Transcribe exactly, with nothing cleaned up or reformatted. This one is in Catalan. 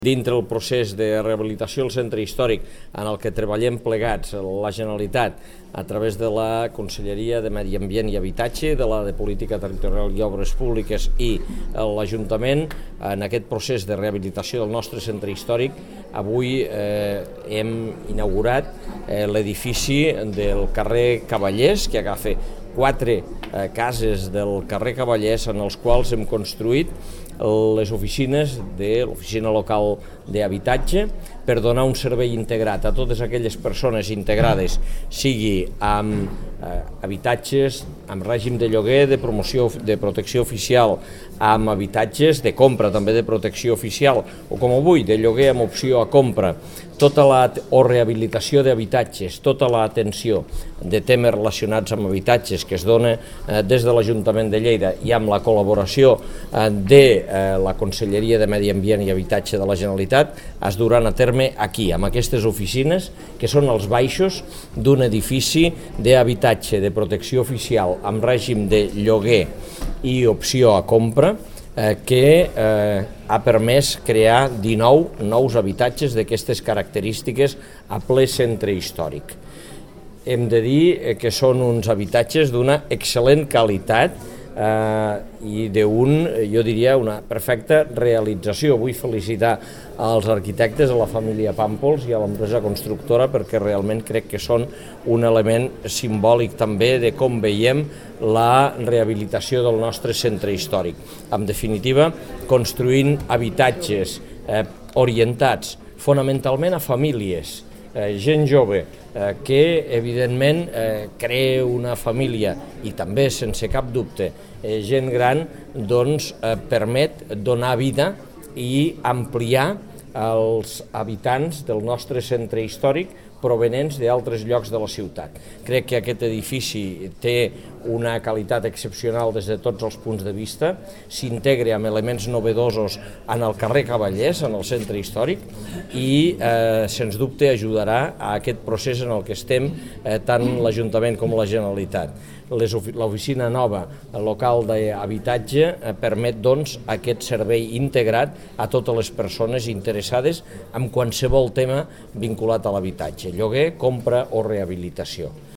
Dintre el procés de rehabilitació del centre històric en el que treballem plegats la Generalitat a través de la Conselleria de Medi Ambient i Habitatge, de la de Política Territorial i Obres Públiques i l'Ajuntament, en aquest procés de rehabilitació del nostre centre històric, avui eh, hem inaugurat eh, l'edifici del carrer Cavallers, que agafa quatre eh, cases del carrer Cavallers en els quals hem construït les oficines de l'oficina local d'habitatge per donar un servei integrat a totes aquelles persones integrades, sigui amb eh, habitatges, amb règim de lloguer, de promoció, de protecció oficial, amb habitatges de compra també de protecció oficial, o com avui, de lloguer amb opció a compra, tota la, o rehabilitació d'habitatges, tota l'atenció de temes relacionats amb habitatges que es dona eh, des de l'Ajuntament de Lleida i amb la col·laboració eh, de eh, la Conselleria de Medi Ambient i Habitatge de la Generalitat es duran a terme aquí, amb aquestes oficines que són els baixos d'un edifici d'habitatge de protecció oficial amb règim de lloguer i opció a compra eh, que eh, ha permès crear dinou nous habitatges d'aquestes característiques a ple centre històric. Hem de dir que són uns habitatges d'una excel·lent qualitat eh, i d'un, jo diria, una perfecta realització. Vull felicitar als arquitectes, a la família Pàmpols i a l'empresa constructora perquè realment crec que són un element simbòlic també de com veiem la rehabilitació del nostre centre històric. En definitiva, construint habitatges eh, orientats fonamentalment a famílies, eh, gent jove, eh, que evidentment eh, crea una família i també, sense cap dubte, eh, gent gran, doncs eh, permet donar vida i ampliar els habitants del nostre centre històric provenents d'altres llocs de la ciutat. Crec que aquest edifici té una qualitat excepcional des de tots els punts de vista, s'integra amb elements novedosos en el carrer Cavallers, en el centre històric, i eh, sens dubte ajudarà a aquest procés en el que estem eh, tant l'Ajuntament com la Generalitat. L'oficina nova local d'habitatge eh, permet doncs aquest servei integrat a totes les persones interessades en qualsevol tema vinculat a l'habitatge, lloguer, compra o rehabilitació.